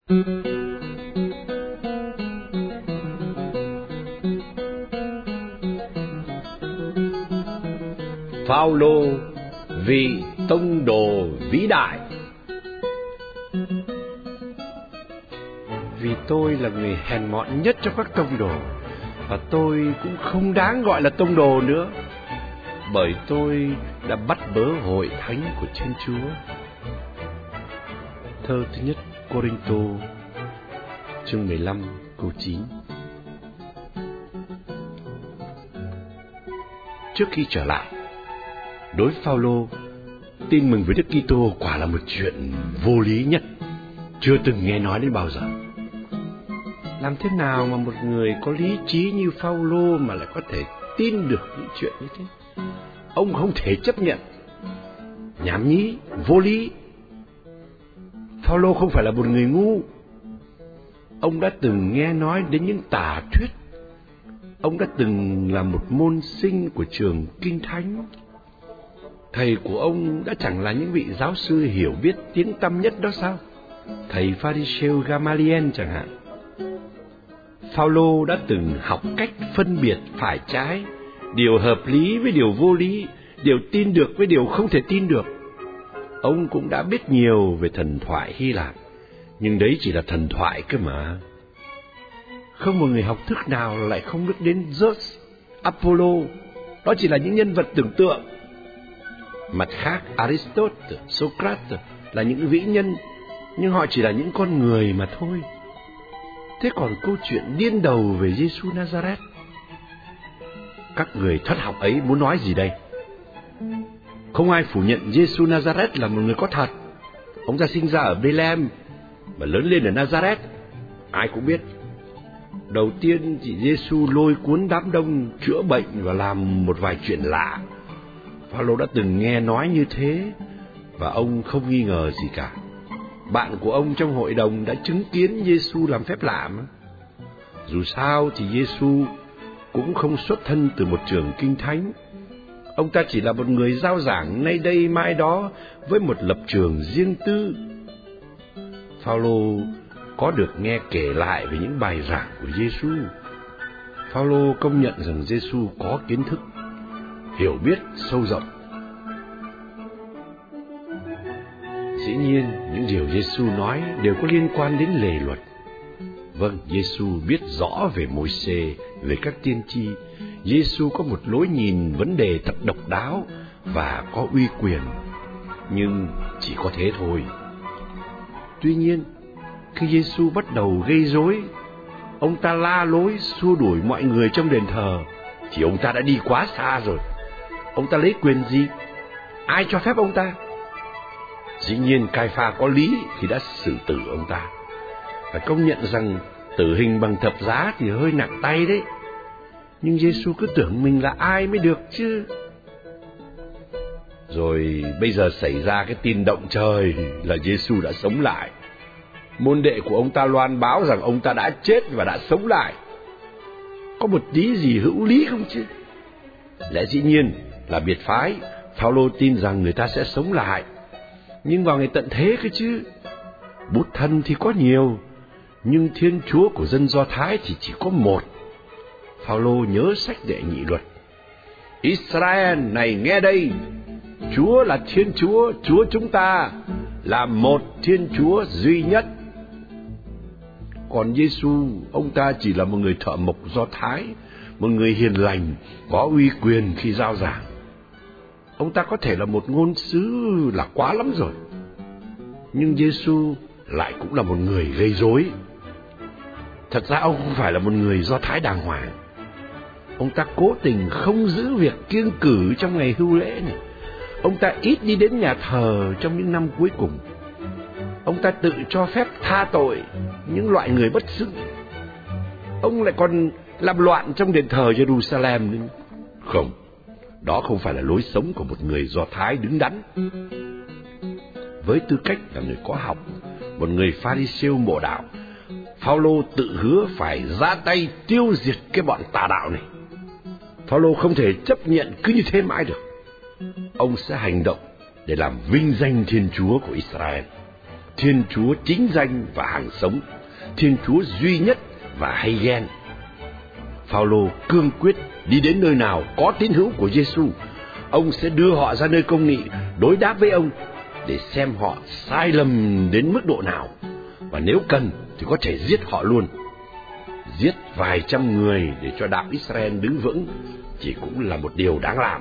Phao-lô, vị tông đồ vĩ đại. Vì tôi là người hèn mọn nhất trong các tông đồ, và tôi cũng không đáng gọi là tông đồ nữa, bởi tôi đã bắt bớ hội thánh của Thiên Chúa. Thơ thứ nhất Cô-rinh-tô, chương 15, câu 9. Trước khi trở lại, đối với Phao-lô, tin mừng với Đức Kitô quả là một chuyện vô lý nhất, chưa từng nghe nói đến bao giờ. Làm thế nào mà một người có lý trí như Phao-lô mà lại có thể tin được những chuyện như thế? Ông không thể chấp nhận. Nhảm nhí, vô lý. Phao-lô không phải là một người ngu. Ông đã từng nghe nói đến những tà thuyết. Ông đã từng là một môn sinh của trường Kinh Thánh. Thầy của ông đã chẳng là những vị giáo sư hiểu biết tiếng tăm nhất đó sao? Thầy Pha-ri-sêu Gamaliel chẳng hạn. Phao-lô đã từng học cách phân biệt phải trái, điều hợp lý với điều vô lý, điều tin được với điều không thể tin được. Ông cũng đã biết nhiều về thần thoại Hy Lạp, nhưng đấy chỉ là thần thoại cơ mà. Không một người học thức nào lại không biết đến Zeus, Apollo, đó chỉ là những nhân vật tưởng tượng. Mặt khác, Aristotle, Socrates là những vĩ nhân, nhưng họ chỉ là những con người mà thôi. Thế còn câu chuyện điên đầu về Giê-xu Nazareth, các người thất học ấy muốn nói gì đây? Không ai phủ nhận Giê-xu Nazareth là một người có thật. Ông ta sinh ra ở Bethlehem và lớn lên ở Nazareth, ai cũng biết. Đầu tiên thì Giê-xu lôi cuốn đám đông chữa bệnh và làm một vài chuyện lạ. Phao-lô đã từng nghe nói như thế, và ông không nghi ngờ gì cả. Bạn của ông trong hội đồng đã chứng kiến Giê-xu làm phép lạ mà. Dù sao thì Giê-xu cũng không xuất thân từ một trường Kinh Thánh. Ông ta chỉ là một người rao giảng nay đây mai đó với một lập trường riêng tư. Phao-lô có được nghe kể lại về những bài giảng của Giê-xu. Phao-lô công nhận rằng Giê-xu có kiến thức, hiểu biết sâu rộng. Dĩ nhiên, những điều Giê-xu nói đều có liên quan đến lề luật. Vâng, Giê-xu biết rõ về Môi-se, về các tiên tri. Giê-xu có một lối nhìn vấn đề thật độc đáo và có uy quyền, nhưng chỉ có thế thôi. Tuy nhiên, khi Giê-xu bắt đầu gây rối, ông ta la lối xua đuổi mọi người trong đền thờ, thì ông ta đã đi quá xa rồi. Ông ta lấy quyền gì? Ai cho phép ông ta? Dĩ nhiên Cai-pha có lý khi đã xử tử ông ta. Phải công nhận rằng tử hình bằng thập giá thì hơi nặng tay đấy. Nhưng Giê-xu cứ tưởng mình là ai mới được chứ. Rồi bây giờ xảy ra cái tin động trời là Giê-xu đã sống lại. Môn đệ của ông ta loan báo rằng ông ta đã chết và đã sống lại. Có một tí gì hữu lý không chứ? Lẽ dĩ nhiên là biệt phái Phao-lô tin rằng người ta sẽ sống lại, nhưng vào ngày tận thế cơ chứ. Bút thân thì có nhiều, nhưng Thiên Chúa của dân Do Thái thì chỉ có một. Phao-lô nhớ sách Đệ Nhị Luật: Israel này nghe đây, Chúa là Thiên Chúa, Chúa chúng ta là một Thiên Chúa duy nhất. Còn Giê-xu, ông ta chỉ là một người thợ mộc Do Thái, một người hiền lành, có uy quyền khi rao giảng. Ông ta có thể là một ngôn sứ là quá lắm rồi, nhưng Giê-xu lại cũng là một người gây rối. Thật ra ông không phải là một người Do Thái đàng hoàng. Ông ta cố tình không giữ việc kiêng cử trong ngày hưu lễ này. Ông ta ít đi đến nhà thờ trong những năm cuối cùng. Ông ta tự cho phép tha tội những loại người bất xưng. Ông lại còn làm loạn trong đền thờ Jerusalem nữa. Không, đó không phải là lối sống của một người Do Thái đứng đắn. Với tư cách là người có học, một người Pha-ri-sêu mộ đạo, Phao-lô tự hứa phải ra tay tiêu diệt cái bọn tà đạo này. Phao-lô không thể chấp nhận cứ như thế mãi được. Ông sẽ hành động để làm vinh danh Thiên Chúa của Israel. Thiên Chúa chính danh và hàng sống, Thiên Chúa duy nhất và hay ghen. Phao-lô cương quyết đi đến nơi nào có tín hữu của Giêsu, ông sẽ đưa họ ra nơi công nghị đối đáp với ông để xem họ sai lầm đến mức độ nào, và nếu cần thì có thể giết họ luôn. Giết vài trăm người để cho đạo Israel đứng vững chỉ cũng là một điều đáng làm.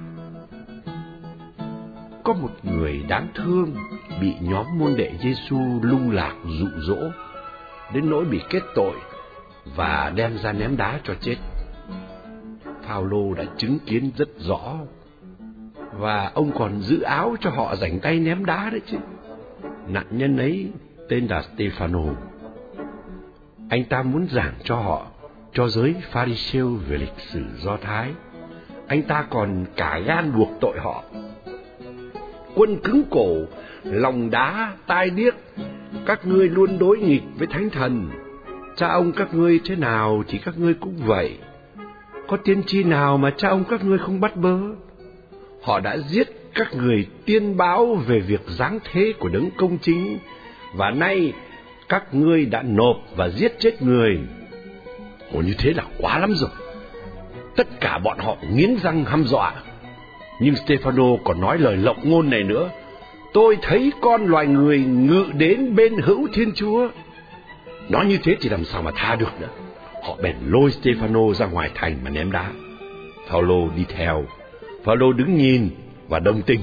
Có một người đáng thương bị nhóm môn đệ Giêsu lung lạc dụ dỗ đến nỗi bị kết tội và đem ra ném đá cho chết. Phao-lô đã chứng kiến rất rõ, và ông còn giữ áo cho họ rảnh tay ném đá đấy chứ. Nạn nhân ấy tên là Stê-phano. Anh ta muốn giảng cho họ, cho giới Pha-ri-siêu về lịch sử Do Thái. Anh ta còn cả gan buộc tội họ. Quân cứng cổ, lòng đá, tai điếc, các ngươi luôn đối nghịch với Thánh Thần. Cha ông các ngươi thế nào thì các ngươi cũng vậy. Có tiên tri nào mà cha ông các ngươi không bắt bớ? Họ đã giết các người tiên báo về việc giáng thế của đấng công chính, và nay các ngươi đã nộp và giết chết người. Ồ, như thế là quá lắm rồi. Tất cả bọn họ nghiến răng hăm dọa. Nhưng Stê-phano còn nói lời lộng ngôn này nữa: tôi thấy con loài người ngự đến bên hữu Thiên Chúa. Nói như thế thì làm sao mà tha được nữa. Họ bèn lôi Stê-phano ra ngoài thành mà ném đá. Phao-lô đi theo. Phao-lô đứng nhìn và đồng tình.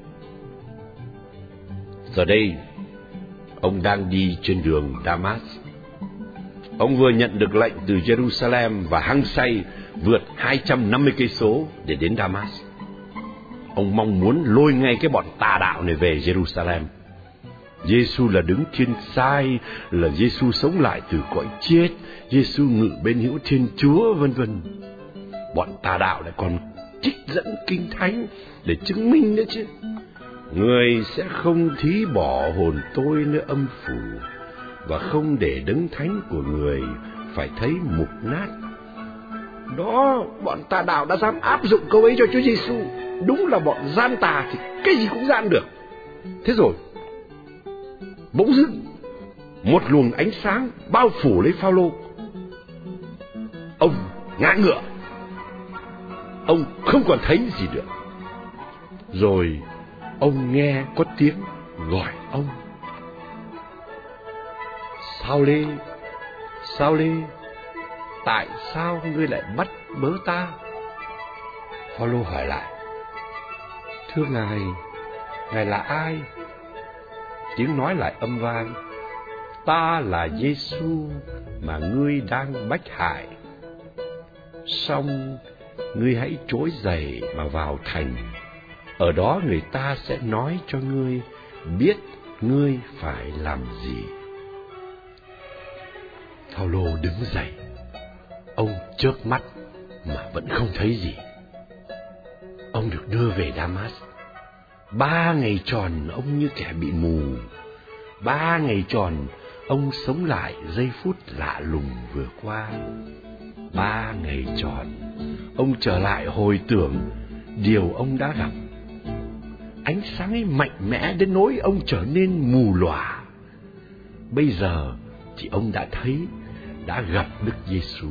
Giờ đây, ông đang đi trên đường Damas. Ông vừa nhận được lệnh từ Jerusalem và hăng say vượt 250 cây số để đến Damas. Ông mong muốn lôi ngay cái bọn tà đạo này về Jerusalem. Giêsu là đấng thiên sai, là Giêsu sống lại từ cõi chết, Giêsu ngự bên hữu Thiên Chúa, vân vân. Bọn tà đạo lại còn trích dẫn kinh thánh để chứng minh nữa chứ. Người sẽ không thí bỏ hồn tôi nơi âm phủ, và không để đấng thánh của người phải thấy mục nát. Đó, bọn tà đạo đã dám áp dụng câu ấy cho Chúa Giêsu. Đúng là bọn gian tà thì cái gì cũng gian được. Thế rồi, bỗng dưng một luồng ánh sáng bao phủ lấy Phao-lô. Ông ngã ngựa, ông không còn thấy gì nữa. Rồi ông nghe có tiếng gọi ông: Sao-lê, Sao-lê, tại sao ngươi lại bắt bớ ta? Phao-lô hỏi lại: thưa Ngài, Ngài là ai? Tiếng nói lại âm vang: ta là Giêsu mà ngươi đang bách hại. Song ngươi hãy trỗi dậy mà vào thành, ở đó người ta sẽ nói cho ngươi biết ngươi phải làm gì. Phao-lô đứng dậy. Ông chớp mắt mà vẫn không thấy gì. Ông được đưa về Damas. 3 ngày tròn ông như kẻ bị mù. 3 ngày tròn ông sống lại giây phút lạ lùng vừa qua. 3 ngày tròn ông trở lại hồi tưởng điều ông đã gặp. Ánh sáng ấy mạnh mẽ đến nỗi ông trở nên mù lòa. Bây giờ thì ông đã thấy, đã gặp Đức Giêsu.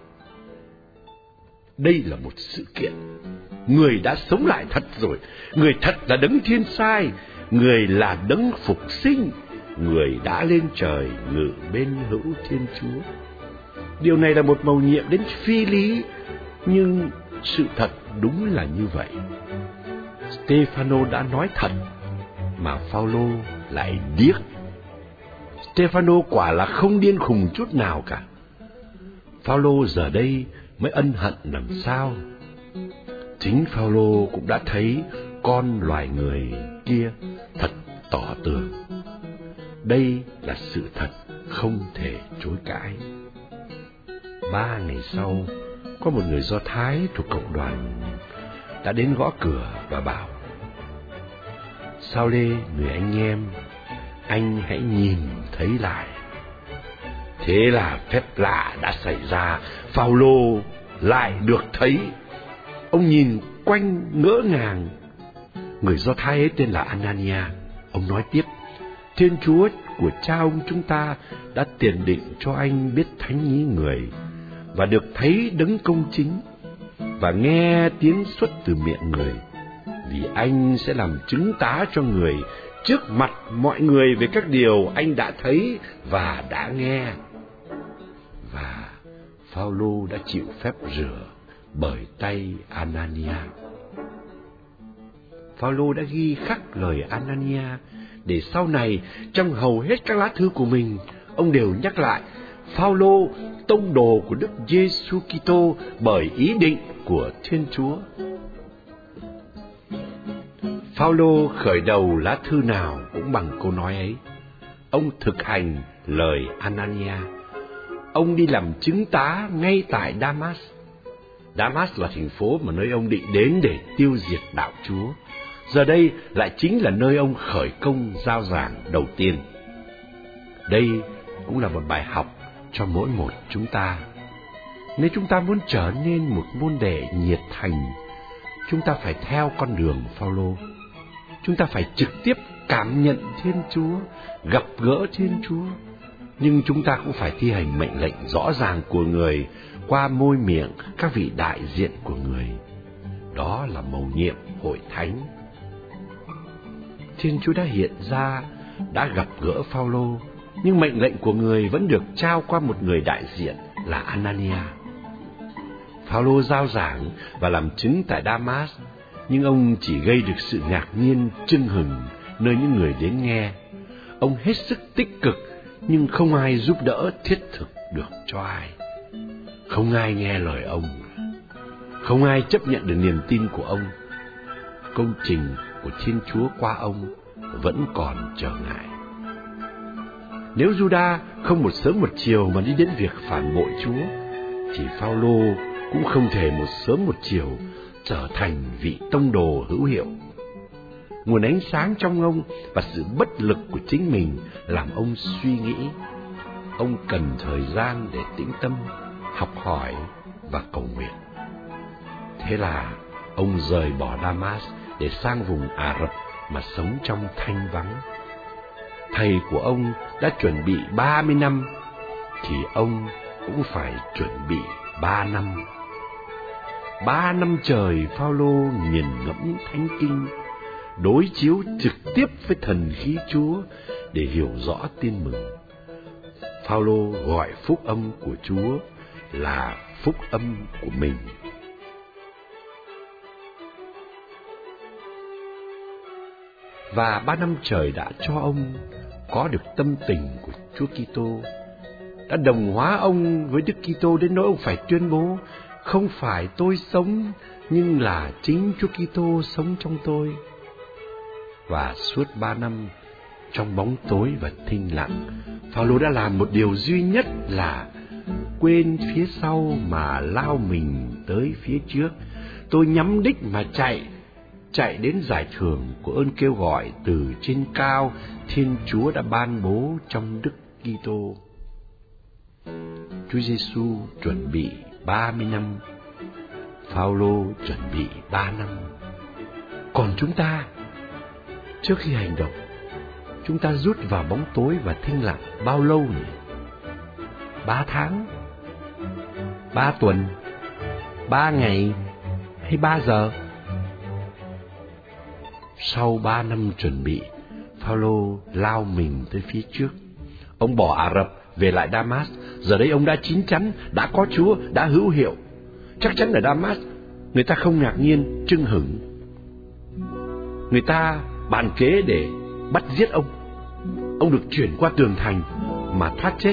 Đây là một sự kiện. Người đã sống lại thật rồi. Người thật là đấng thiên sai. Người là đấng phục sinh. Người đã lên trời ngự bên hữu Thiên Chúa. Điều này là một mầu nhiệm đến phi lý, nhưng sự thật đúng là như vậy. Stê-phano đã nói thật, mà Phao-lô lại điếc. Stê-phano quả là không điên khùng chút nào cả. Phao-lô giờ đây mới ân hận làm sao. Chính Phao-lô cũng đã thấy con loài người kia thật tỏ tường. Đây là sự thật không thể chối cãi. 3 ngày sau, có một người Do Thái thuộc cộng đoàn đã đến gõ cửa và bảo: Sao-lê, người anh em, anh hãy nhìn thấy lại. Thế là phép lạ đã xảy ra. Phao-lô lại được thấy. Ông nhìn quanh ngỡ ngàng. Người Do Thái ấy tên là Anania. Ông nói tiếp: Thiên Chúa của cha ông chúng ta đã tiền định cho anh biết thánh ý người, và được thấy đấng công chính, và nghe tiếng xuất từ miệng người, vì anh sẽ làm chứng tá cho người trước mặt mọi người về các điều anh đã thấy và đã nghe. Và Phao-lô đã chịu phép rửa bởi tay Anania. Phao-lô đã ghi khắc lời Anania để sau này trong hầu hết các lá thư của mình, ông đều nhắc lại Phao-lô, tông đồ của Đức Giêsu Kitô bởi ý định của Thiên Chúa. Phao-lô khởi đầu lá thư nào cũng bằng câu nói ấy. Ông thực hành lời Anania. Ông đi làm chứng tá ngay tại Damas. Damas là thành phố mà nơi ông định đến để tiêu diệt đạo Chúa. Giờ đây lại chính là nơi ông khởi công rao giảng đầu tiên. Đây cũng là một bài học cho mỗi một chúng ta. Nếu chúng ta muốn trở nên một môn đệ nhiệt thành, chúng ta phải theo con đường Phao-lô. Chúng ta phải trực tiếp cảm nhận Thiên Chúa, gặp gỡ Thiên Chúa. Nhưng chúng ta cũng phải thi hành mệnh lệnh rõ ràng của người qua môi miệng các vị đại diện của người. Đó là mầu nhiệm hội thánh. Thiên Chúa đã hiện ra, đã gặp gỡ Phao-lô, nhưng mệnh lệnh của người vẫn được trao qua một người đại diện là Anania. Phao-lô rao giảng và làm chứng tại Damas, nhưng ông chỉ gây được sự ngạc nhiên chưng hừng nơi những người đến nghe. Ông hết sức tích cực, nhưng không ai giúp đỡ thiết thực được cho ai. Không ai nghe lời ông, không ai chấp nhận được niềm tin của ông. Công trình của Thiên Chúa qua ông vẫn còn trở ngại. Nếu Juda không một sớm một chiều mà đi đến việc phản bội Chúa, thì Phao-lô cũng không thể một sớm một chiều trở thành vị tông đồ hữu hiệu. Nguồn ánh sáng trong ông và sự bất lực của chính mình làm ông suy nghĩ. Ông cần thời gian để tĩnh tâm, học hỏi và cầu nguyện. Thế là ông rời bỏ Damas để sang vùng Ả Rập mà sống trong thanh vắng. Thầy của ông đã chuẩn bị 30 năm, thì ông cũng phải chuẩn bị 3 năm. 3 năm trời Phao-lô nghiền ngẫm thánh kinh, đối chiếu trực tiếp với thần khí Chúa để hiểu rõ tin mừng. Phao-lô gọi phúc âm của Chúa là phúc âm của mình. Và 3 năm trời đã cho ông có được tâm tình của Chúa Kitô, đã đồng hóa ông với Đức Kitô đến nỗi ông phải tuyên bố: không phải tôi sống, nhưng là chính Chúa Kitô sống trong tôi. Và suốt 3 năm, trong bóng tối và thinh lặng, Phao-lô đã làm một điều duy nhất là quên phía sau mà lao mình tới phía trước. Tôi nhắm đích mà chạy đến giải thưởng của ơn kêu gọi từ trên cao Thiên Chúa đã ban bố trong Đức Kitô. Chúa Giêsu chuẩn bị 30 năm, Phao-lô chuẩn bị 3 năm. Còn chúng ta, trước khi hành động, chúng ta rút vào bóng tối và thinh lặng bao lâu nhỉ? 3 tháng, 3 tuần, 3 ngày hay 3 giờ? Sau 3 năm chuẩn bị, Phao-lô lao mình tới phía trước. Ông bỏ Ả Rập về lại Damas. Giờ đây ông đã chín chắn, đã có Chúa, đã hữu hiệu. Chắc chắn ở Damas người ta không ngạc nhiên, chưng hửng. Người ta bàn kế để bắt giết ông. Ông được chuyển qua tường thành mà thoát chết.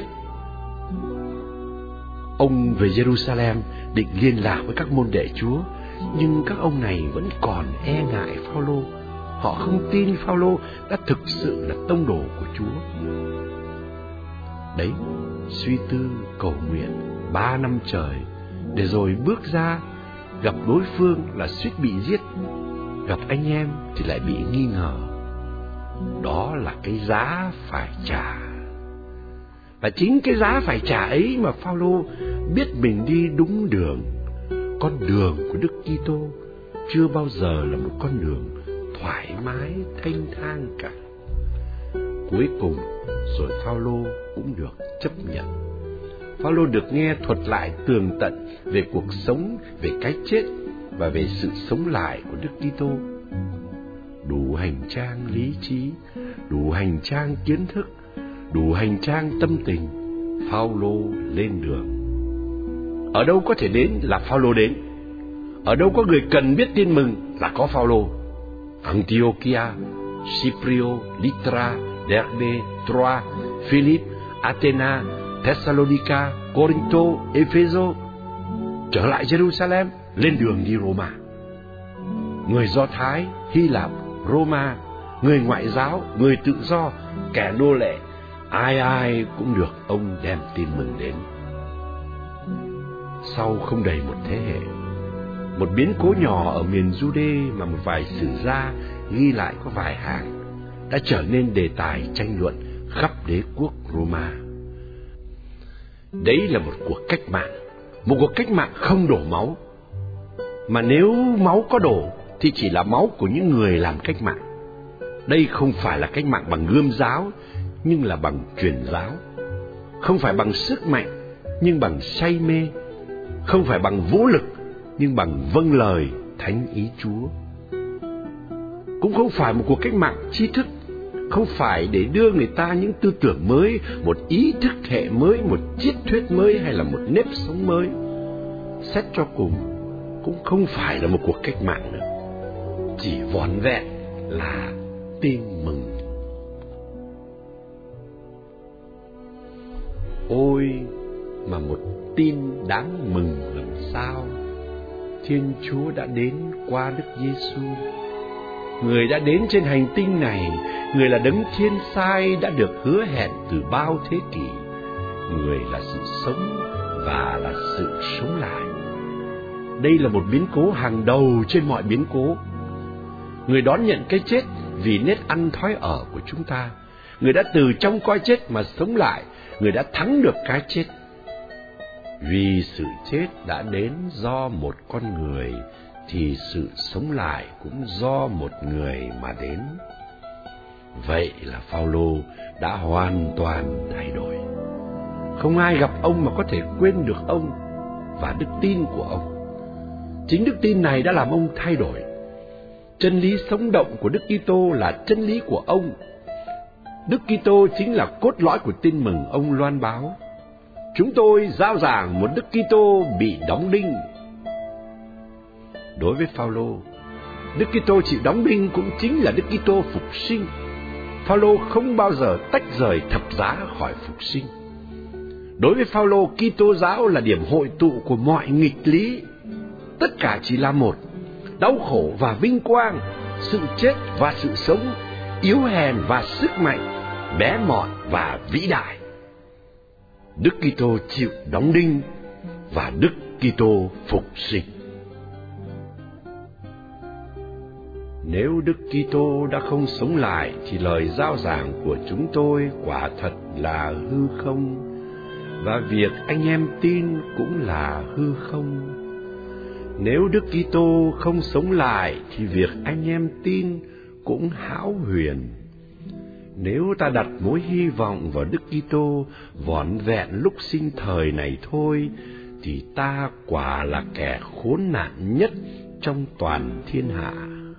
Ông về Jerusalem định liên lạc với các môn đệ Chúa, nhưng các ông này vẫn còn e ngại Phao-lô. Họ không tin Phao-lô đã thực sự là tông đồ của Chúa. Đấy, suy tư cầu nguyện 3 năm trời, để rồi bước ra, gặp đối phương là suýt bị giết, gặp anh em thì lại bị nghi ngờ. Đó là cái giá phải trả. Và chính cái giá phải trả ấy mà Phao-lô biết mình đi đúng đường. Con đường của Đức Kitô chưa bao giờ là một con đường thoải mái thanh thang cả. Cuối cùng rồi Phao-lô cũng được chấp nhận. Phao-lô được nghe thuật lại tường tận về cuộc sống, về cái chết và về sự sống lại của Đức Kitô. Đủ hành trang lý trí, đủ hành trang kiến thức, đủ hành trang tâm tình, Phao-lô lên đường. Ở đâu có thể đến là Phao-lô đến. Ở đâu có người cần biết tin mừng là có Phao-lô. Antiochia, Cyprio, Lystra, Derbe, Troa, Philip, Athena, Thessalonica, Corinto, Epheso. Trở lại Jerusalem, lên đường đi Roma. Người Do Thái, Hy Lạp, Roma, người ngoại giáo, người tự do, kẻ nô lệ, ai ai cũng được ông đem tin mừng đến. Sau không đầy một thế hệ, một biến cố nhỏ ở miền Jude mà một vài sử gia ghi lại có vài hàng đã trở nên đề tài tranh luận khắp đế quốc Roma. Đấy là một cuộc cách mạng không đổ máu. Mà nếu máu có đổ thì chỉ là máu của những người làm cách mạng. Đây không phải là cách mạng bằng gươm giáo, nhưng là bằng truyền giáo. Không phải bằng sức mạnh, nhưng bằng say mê. Không phải bằng vũ lực, nhưng bằng vâng lời thánh ý Chúa. Cũng không phải một cuộc cách mạng tri thức, không phải để đưa người ta những tư tưởng mới, một ý thức hệ mới, một triết thuyết mới hay là một nếp sống mới. Xét cho cùng, cũng không phải là một cuộc cách mạng nữa, chỉ vỏn vẹn là tin mừng. Ôi, mà một tin đáng mừng làm sao! Thiên Chúa đã đến qua Đức Giêsu. Người đã đến trên hành tinh này, người là đấng thiên sai đã được hứa hẹn từ bao thế kỷ. Người là sự sống và là sự sống lại. Đây là một biến cố hàng đầu trên mọi biến cố. Người đón nhận cái chết vì nết ăn thói ở của chúng ta. Người đã từ trong cõi chết mà sống lại. Người đã thắng được cái chết. Vì sự chết đã đến do một con người, thì sự sống lại cũng do một người mà đến. Vậy là Phao-lô đã hoàn toàn thay đổi. Không ai gặp ông mà có thể quên được ông và đức tin của ông. Chính đức tin này đã làm ông thay đổi. Chân lý sống động của Đức Kitô là chân lý của ông. Đức Kitô chính là cốt lõi của tin mừng ông loan báo. Chúng tôi rao giảng một Đức Kitô bị đóng đinh. Đối với Phao-lô, Đức Kitô chịu đóng đinh cũng chính là Đức Kitô phục sinh. Phao-lô không bao giờ tách rời thập giá khỏi phục sinh. Đối với Phao-lô, Kitô giáo là điểm hội tụ của mọi nghịch lý. Tất cả chỉ là một: đau khổ và vinh quang, sự chết và sự sống, yếu hèn và sức mạnh, bé mọn và vĩ đại. Đức Kitô chịu đóng đinh và Đức Kitô phục sinh. Nếu Đức Kitô đã không sống lại thì lời rao giảng của chúng tôi quả thật là hư không, và việc anh em tin cũng là hư không. Nếu Đức Kitô không sống lại thì việc anh em tin cũng hão huyền. Nếu ta đặt mối hy vọng vào Đức Kitô vỏn vẹn lúc sinh thời này thôi, thì ta quả là kẻ khốn nạn nhất trong toàn thiên hạ.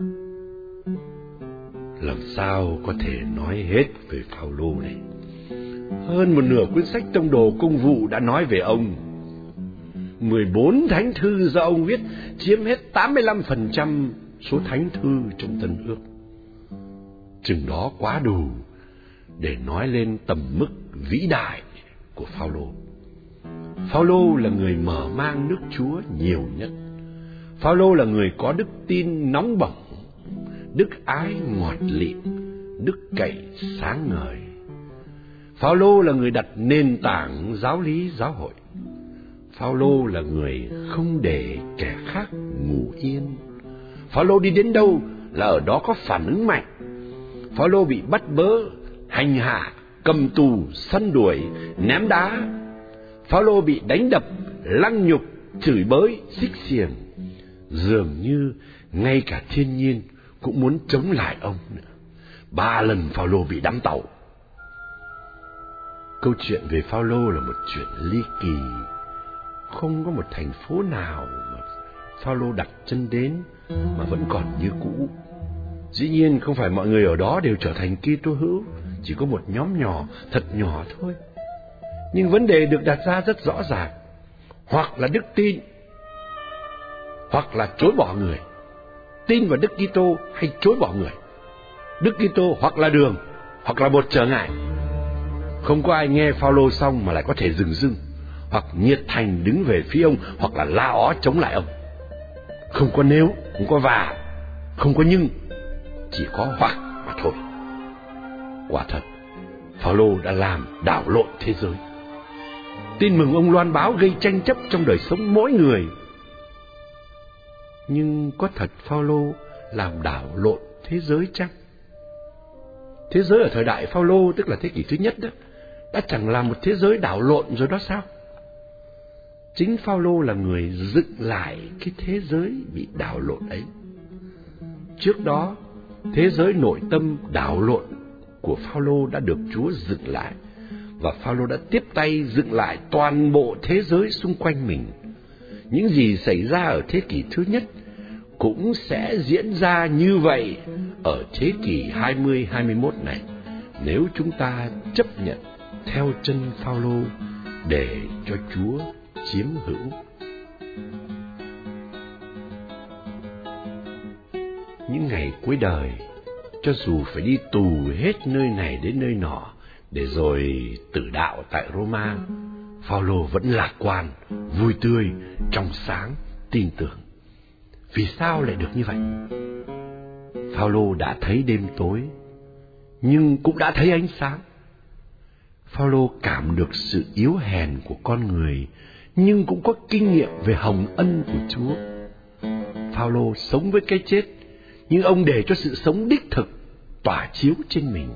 Làm sao có thể nói hết về Phao-lô này? Hơn một nửa cuốn sách Tông đồ Công vụ đã nói về ông. 14 thánh thư do ông viết chiếm hết 85% số thánh thư trong Tân Ước. Chừng đó quá đủ để nói lên tầm mức vĩ đại của Phao-lô. Phao-lô là người mở mang nước Chúa nhiều nhất. Phao-lô là người có đức tin nóng bỏng, đức ái ngọt lịm, đức cậy sáng ngời. Phao-lô là người đặt nền tảng giáo lý giáo hội. Phao-lô là người không để kẻ khác ngủ yên. Phao-lô đi đến đâu là ở đó có phản ứng mạnh. Phao-lô bị bắt bớ, hành hạ, cầm tù, săn đuổi, ném đá. Phao-lô bị đánh đập, lăng nhục, chửi bới, xích xiềng. Dường như ngay cả thiên nhiên cũng muốn chống lại ông nữa. 3 lần Phao-lô bị đắm tàu, Câu chuyện về Phao-lô là một chuyện ly kỳ. Không có một thành phố nào mà Phao-lô đặt chân đến mà vẫn còn như cũ. Dĩ nhiên không phải mọi người ở đó đều trở thành Kitô hữu, chỉ có một nhóm nhỏ, thật nhỏ thôi. Nhưng vấn đề được đặt ra rất rõ ràng, hoặc là đức tin, hoặc là chối bỏ người. Tin vào Đức Kitô hay chối bỏ người. Đức Kitô hoặc là đường, hoặc là một trở ngại. Không có ai nghe Phao-lô xong mà lại có thể dừng dưng, hoặc nhiệt thành đứng về phía ông, hoặc là la ó chống lại ông. Không có nếu, không có và, không có nhưng, chỉ có hoặc mà thôi. Quả thật, Phao-lô đã làm đảo lộn thế giới. Tin mừng ông loan báo gây tranh chấp trong đời sống mỗi người. Nhưng có thật Phao-lô làm đảo lộn thế giới chăng? Thế giới ở thời đại Phao-lô, tức là thế kỷ thứ nhất đó, đã chẳng là một thế giới đảo lộn rồi đó sao? Chính Phao-lô là người dựng lại cái thế giới bị đảo lộn ấy. Trước đó, thế giới nội tâm đảo lộn của Phao-lô đã được Chúa dựng lại, và Phao-lô đã tiếp tay dựng lại toàn bộ thế giới xung quanh mình. Những gì xảy ra ở thế kỷ thứ nhất cũng sẽ diễn ra như vậy ở thế kỷ 20-21 này, nếu chúng ta chấp nhận theo chân Phao-lô để cho Chúa chiếm hữu. Những ngày cuối đời, cho dù phải đi tù hết nơi này đến nơi nọ để rồi tử đạo tại Roma, Phao-lô vẫn lạc quan, vui tươi, trong sáng, tin tưởng. Vì sao lại được như vậy? Phao-lô đã thấy đêm tối, nhưng cũng đã thấy ánh sáng. Phao-lô cảm được sự yếu hèn của con người, nhưng cũng có kinh nghiệm về hồng ân của Chúa. Phao-lô sống với cái chết, nhưng ông để cho sự sống đích thực tỏa chiếu trên mình.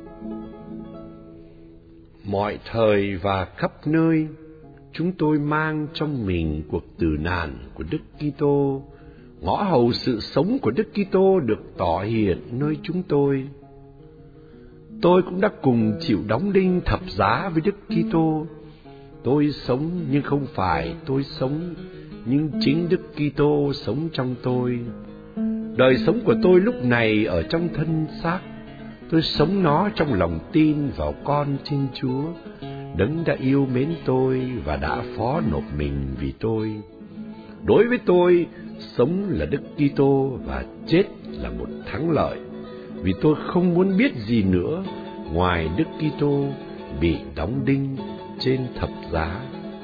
Mọi thời và khắp nơi, chúng tôi mang trong mình cuộc tử nạn của Đức Kitô. Ngõ hầu sự sống của Đức Kitô được tỏ hiện nơi chúng tôi. Tôi cũng đã cùng chịu đóng đinh thập giá với Đức Kitô. Tôi sống nhưng không phải tôi sống, nhưng chính Đức Kitô sống trong tôi. Đời sống của tôi lúc này ở trong thân xác. Tôi sống nó trong lòng tin vào con Thiên Chúa, Đấng đã yêu mến tôi và đã phó nộp mình vì tôi. Đối với tôi, sống là Đức Kitô và chết là một thắng lợi, vì tôi không muốn biết gì nữa ngoài Đức Kitô bị đóng đinh trên thập giá.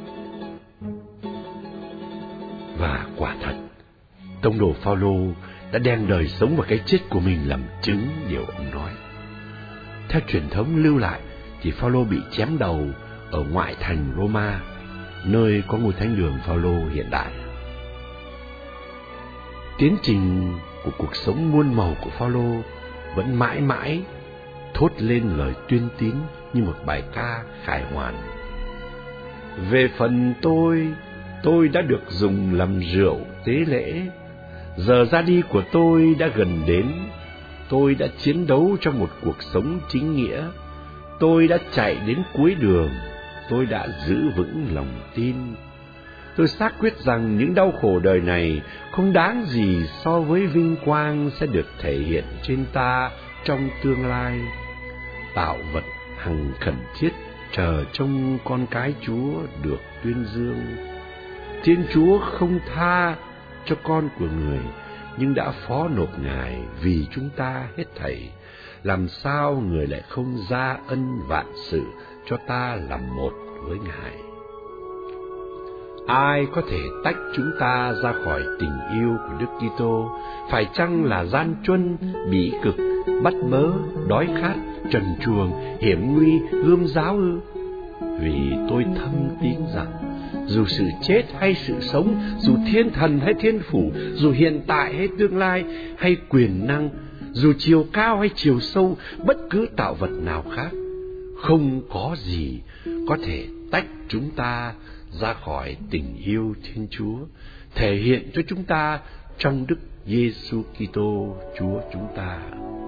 Và quả thật, tông đồ Phao-lô đã đem đời sống và cái chết của mình làm chứng điều ông nói. Theo truyền thống lưu lại thì Phao-lô bị chém đầu ở ngoại thành Roma, nơi có ngôi thánh đường Phao-lô hiện đại. Tiến trình của cuộc sống muôn màu của Phao-lô vẫn mãi mãi thốt lên lời tuyên tín như một bài ca khải hoàn. Về phần tôi đã được dùng làm rượu tế lễ. Giờ ra đi của tôi đã gần đến. Tôi đã chiến đấu trong một cuộc sống chính nghĩa. Tôi đã chạy đến cuối đường. Tôi đã giữ vững lòng tin. Tôi xác quyết rằng những đau khổ đời này không đáng gì so với vinh quang sẽ được thể hiện trên ta trong tương lai. Tạo vật hằng khẩn thiết chờ trông con cái Chúa được tuyên dương. Thiên Chúa không tha cho con của người, nhưng đã phó nộp Ngài vì chúng ta hết thảy. Làm sao người lại không gia ân vạn sự cho ta làm một với Ngài? Ai có thể tách chúng ta ra khỏi tình yêu của Đức Kitô? Phải chăng là gian truân, bỉ cực, bắt bớ, đói khát, trần truồng, hiểm nguy, gươm giáo ư? Vì tôi thâm tín rằng dù sự chết hay sự sống, dù thiên thần hay thiên phủ, dù hiện tại hay tương lai, hay quyền năng, dù chiều cao hay chiều sâu, bất cứ tạo vật nào khác, không có gì có thể tách chúng ta ra khỏi tình yêu Thiên Chúa, thể hiện cho chúng ta trong Đức Giêsu Kitô Chúa chúng ta.